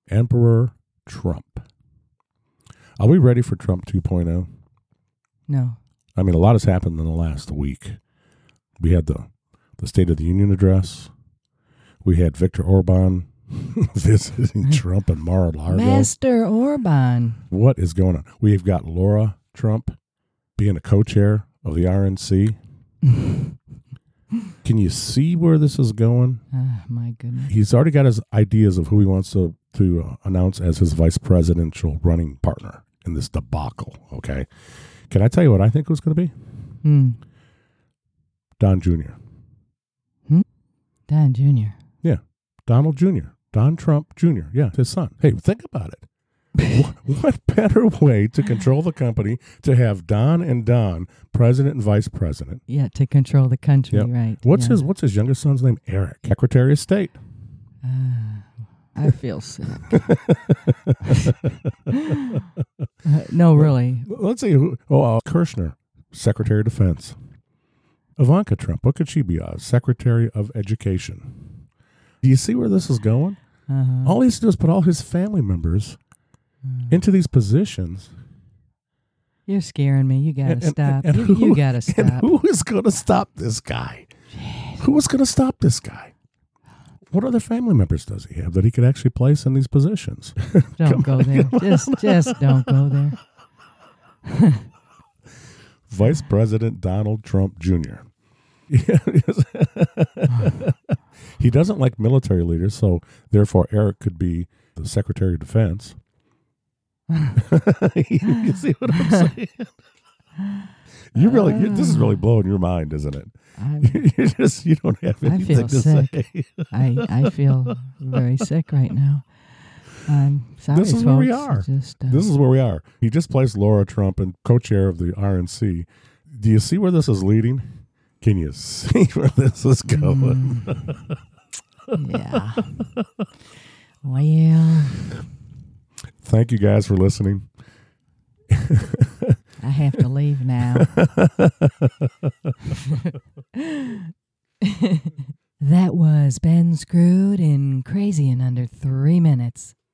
Emperor Trump. Are we ready for Trump 2.0? No. I mean, a lot has happened in the last week. We had the State of the Union address. We had Viktor Orban visiting Trump and Mar-a-Lago. Master Orban. What is going on? We've got Laura Trump being a co-chair of the RNC. Can you see where this is going? Oh, my goodness. He's already got his ideas of who he wants to announce as his vice presidential running partner in this debacle, okay? Can I tell you what I think it was going to be? Don Jr. Don Jr. Yeah, Donald Jr. Don Trump Jr. Yeah, his son. Hey, think about it. What better way to control the company to have Don and Don, president and vice president? Yeah, to control the country, Yep. right. What's his youngest son's name? Eric, Secretary of State. I feel sick. No, really. Let's see. Kirshner, Secretary of Defense. Ivanka Trump, what could she be? Secretary of Education. Do you see where this is going? All he has to do is put all his family members into these positions. You're scaring me. You got to stop. You got to stop. And who is going to stop this guy? Who is going to stop this guy? What other family members does he have that he could actually place in these positions? Don't go there. Just don't go there. Vice President Donald Trump Jr. He doesn't like military leaders, so therefore Eric could be the Secretary of Defense. You see what I'm saying? This is really blowing your mind, isn't it? You don't have anything to say. I feel very sick right now. I'm sorry, This is folks. where we are. This is where we are. He just placed Laura Trump and co-chair of the RNC. Do you see where this is leading? Can you see where this is going? Yeah. Well. Thank you guys for listening. I have to leave now. That was Ben Screwed in Crazy in Under 3 Minutes.